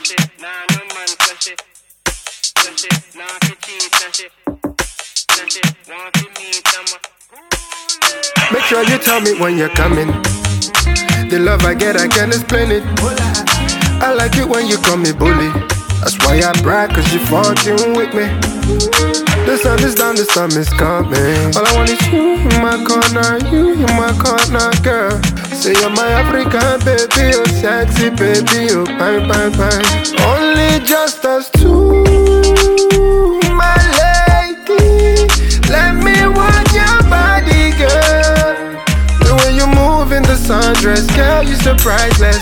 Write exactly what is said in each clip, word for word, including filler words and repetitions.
touch it. Nah, no man touch it. Touch it, nah, fi cheat, touch it. Touch it, want fi meet, I'm a. Make sure you tell me when you're coming. The love I get, I can't explain it. I like it when you call me bully. That's why I brag, cause you fucking with me. The sun is down, the sun is coming. All I want is you in my corner, you in my corner, girl. Say you're my African baby, oh sexy baby, oh fine, fine, fine. Only just us two, my lady. Let me watch your body, girl. The way you move in the sundress, girl, you surpriseless.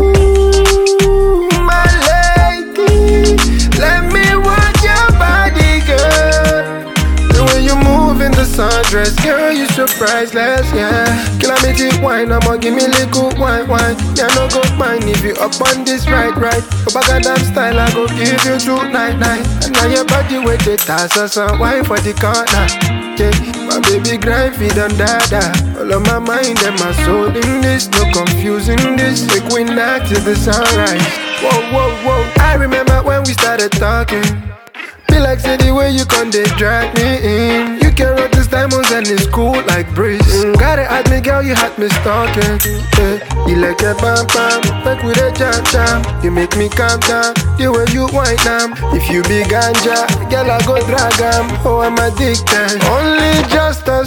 Ooh, my lady. Let me watch your body, girl. The way you move in the sundress, girl, you surpriseless, yeah. Calamity wine, I'ma give me little wine, wine. Yeah, no go mind if you up on this right, right. Go back and damn style, I go give you two night, night. And now your body with the tass, some wine for the corner. Yeah, my baby grind feed on dada. All of my mind and my soul in this, no confusing this. Like we knock till the sunrise. Whoa, whoa, whoa. I remember when we started talking. Feel like say the way you come, they drag me in. You can rock these diamonds and it's cool like breeze. Mm, gotta admit, girl, you had me stalking. Yeah, you like a bam bam, like with a jam jam. You make me calm down, the way you whine am. If you be ganja, girl, I go drag am. Oh, I'm addicted. Only just us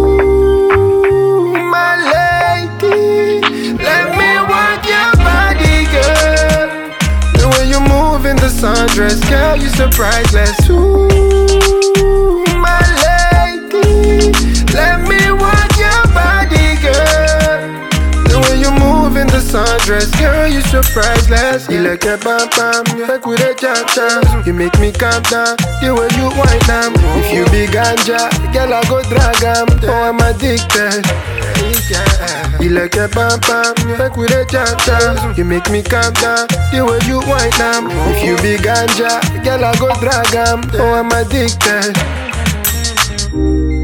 two, my lady. Let me walk your body, girl. The way you move in the sundress, girl, you surpriseless. Ooh, my lady. Let me watch your body, girl. The way you move in the sundress, girl, you surpriseless. You like a bam bam, like with a jam jam. You make me calm down, the way you whine am. If you be ganja, girl, I go drag am. Oh, I'm addicted. You like a bam bam, like with a jam jam. You make me calm down, the way you whine am. If you be ganja, girl, I go drag am. Oh, I'm addicted.